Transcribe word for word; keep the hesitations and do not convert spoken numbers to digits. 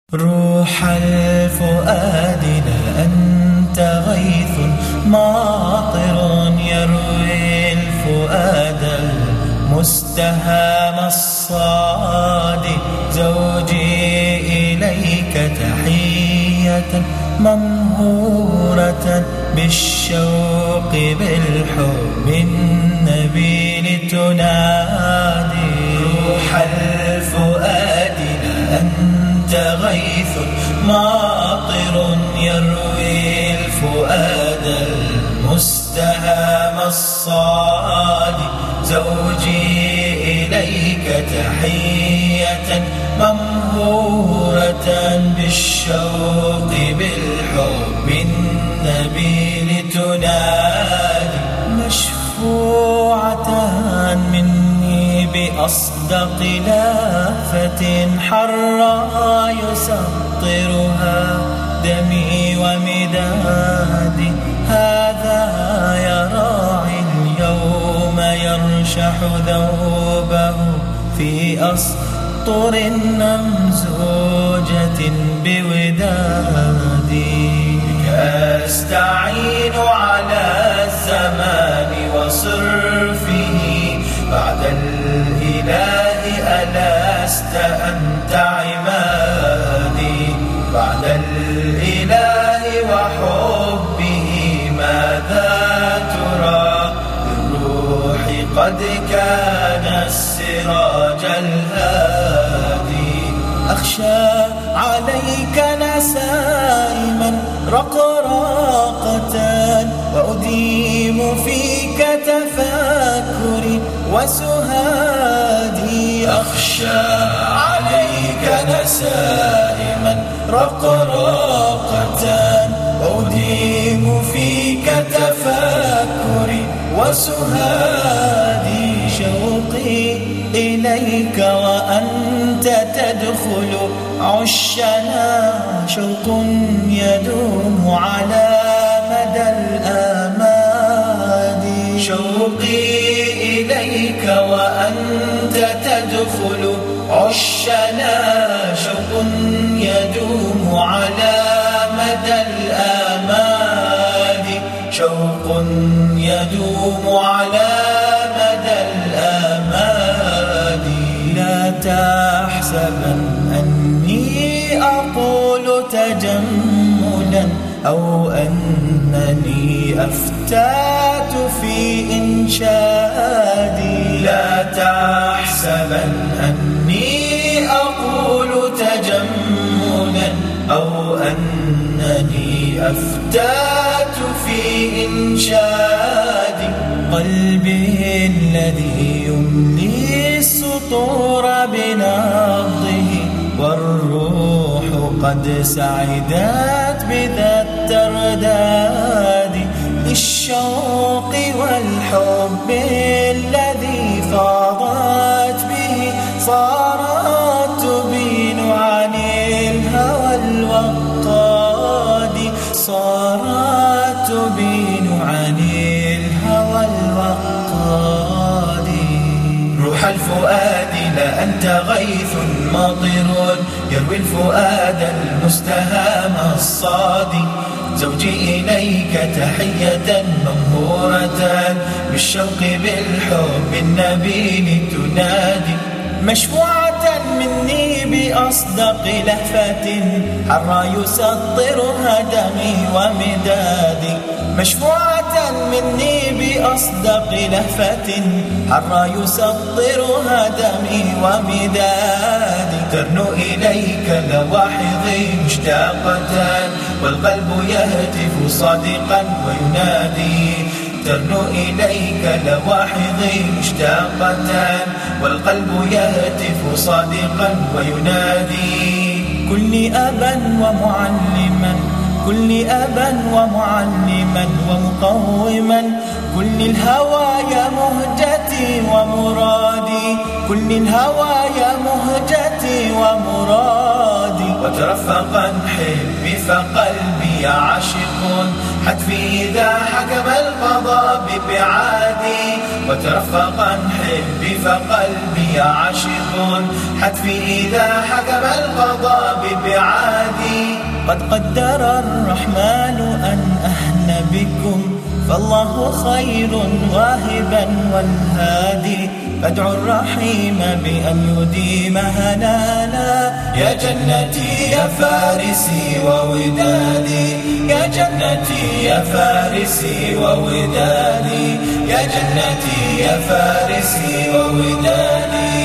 روح الفؤاد لا أنت غيث ماطر يروي الفؤاد المستهام الصادي. زوجي إليك تحية ممهورة بالشوق بالحب النبيل تنادي. روح الفؤاد لا أنت غيث ماطر يروي الفؤاد المستهام الصادي. زوجي إليك تحية ممهورة بالشوق بالحب النبيل تنادي. مشفوعة مني بأصدق لافة حرا يسطرها دمي ومدادي. هذا يا راعي اليوم يرشح ذوبه في أسطر ممزوجة بودادي. بك أستعين على الزمان وصرفه بعد الإله ألست أنت عمادي. بعد الإله وحبه ماذا ترى بالروح قد كان السراج الهادي. أخشى عليك نسائما رقراقة وأديم فيك تفكري وسهادي. أخشى عليك نسائما رقراقة وأديم فيك تفكري وسهادي. شوقي إليك وأنت تدخل عشنا شوق يدوم على مدى الآماد. شوقي إليك وأنت تدخل عشنا شوق يدوم على مدى الآماد. شوق يدوم على مدى الآماد. لا تحسبن أني أقول تجملا أو أنني أفتات في إنشادي. لا تحسبن أني أقول تجملا أو أنني أفتات في إنشادي. قلبي الذي يملي السطور بنبضه والروح قد سعدت بذا الترداد. للشوق والحب الذي فاضت به صارت تبين عن الهوى الوقاد. صارت تبين عن الهوى الوقاد. روح الفؤاد لا أنت غيث ماطر يروي الفؤاد المستهام الصادي. زوجي إليك تحية ممهورة بالشوق بالحب النبيل تنادي. مشفوعة مني بأصدق لهفة حرا يسطرها دمي ومدادي. مشفوعة مني بأصدق لهفة حرا يسطرها دمي ومدادي. ترنو إليك لواحظي مشتاقة والقلب يهتف صادقا وينادي. ترنو إليك لواحظي مشتاقة والقلب يهتف صادقا وينادي. كل أبا ومعلما كل أبا ومعلما ومقوما كل الهوايا مهجتي ومرادي. كل الهوايا مهجتي ومرادي. وترفقا حبي فقلبي قلبي عاشق حتفي إذا حكم القضاء بابعادي وترفقا حبي فقلبي عاشق حتفي إذا حكم القضاء بابعادي. قد قدر الرحمن أن أهن بكم فالله خير واهبا والهادي فادعوا الرحيم بأن يديم هنانا. يا جنتي يا فارسي وودادي يا جنتي يا فارسي وودادي يا جنتي يا فارسي وودادي